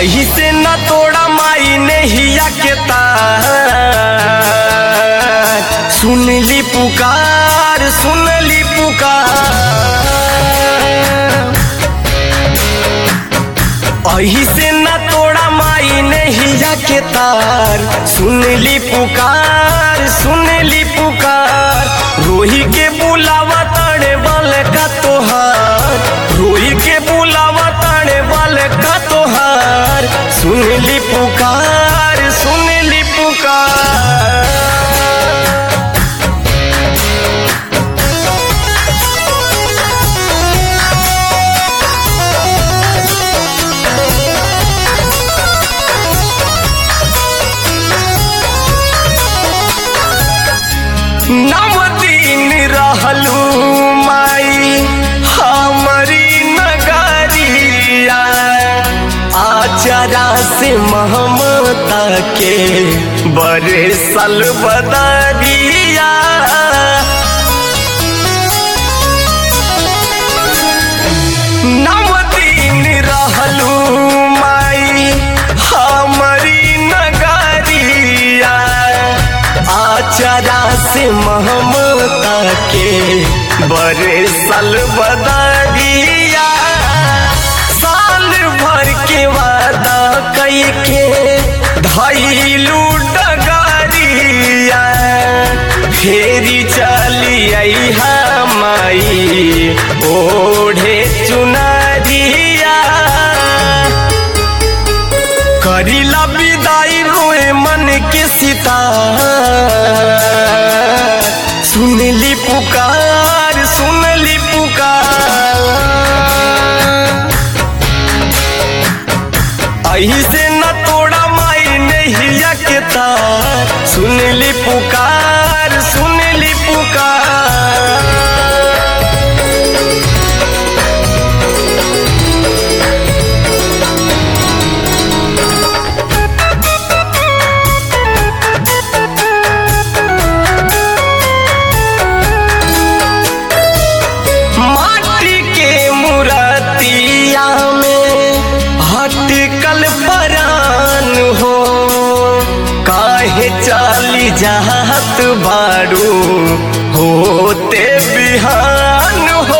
अही से न तोड़ा माई ने हिया के तार, सुनली पुकार सुनली पुकार। अही से न तोड़ा माई ने हिया के तार, सुनली पुकार सुनली पुकार। रोही के बुलावा तड़े बल का तोहार, रोही के बुलावा तड़े बल का तोहार, सुनली पुकार सुनली पुकार। नव दिन रहलू माई हमारी नगरिया, आचरा से ममता के बरसल बदरिया। नव दिन रहलू माई हमारी नगरिया, आचरा से ममता के बरसल बदरिया। साल भर के वादा कई के धैलू डगरिया, फेरी चली अइहा माई ओढ़े चुनरिया। करीला विदाई रोए मन के सितार, सुनली पुकार सुनली पुकार। अही से न तोड़ा माई ने हिया के तार, सुनली पुकार सुनली पुकार। चली जात बारू होते बिहान हो,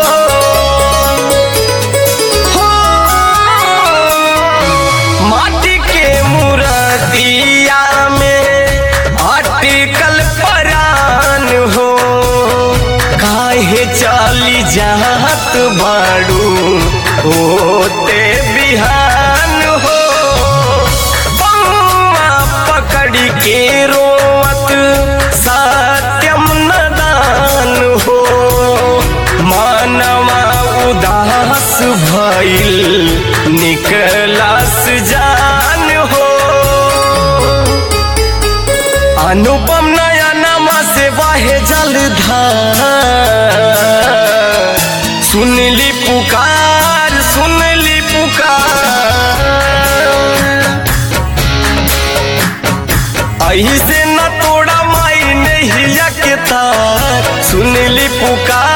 माटी के मूर्तिया में अटकल परान हो। काहे चली जात बारू होते बिहान हो, के रोवत सत्यम नदान हो। मानवा उदास भइल निकलस जान हो, अनुपम नयनमा से वाहे जलधार, सुनली पुकार सुनली पुकार। अही से न तोड़ा माई ने हिया के तार, सुनली पुकार।